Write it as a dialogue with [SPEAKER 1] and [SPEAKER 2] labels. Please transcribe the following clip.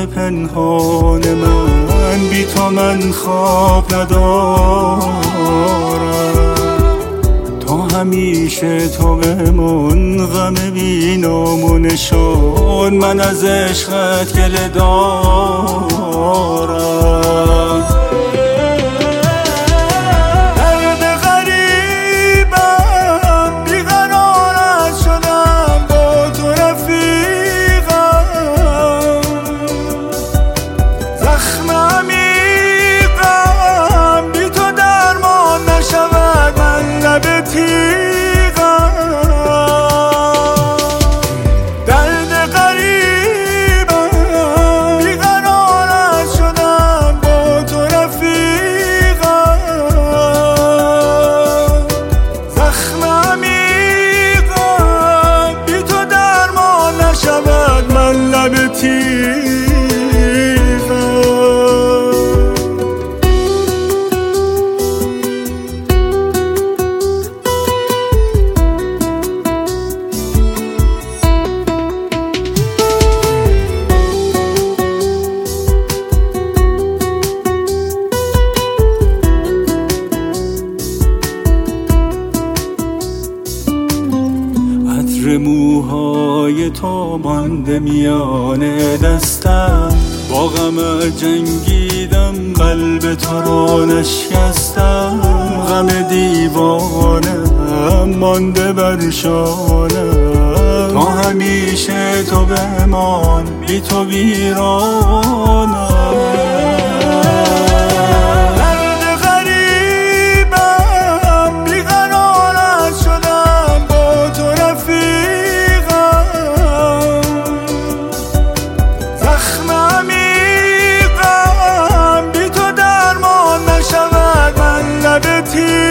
[SPEAKER 1] پنهان من، بی تو من خواب ندارم. تا همیشه تو بمان، غم بی نام و نشان، من از عشقت گله دارم. موهای تو مانده میان دستم، با غم جنگیدم، قلب تو را نشکستم. غم دیوانم مانده بر شانم، تا همیشه تو بمان، بی تو ویرانم.
[SPEAKER 2] T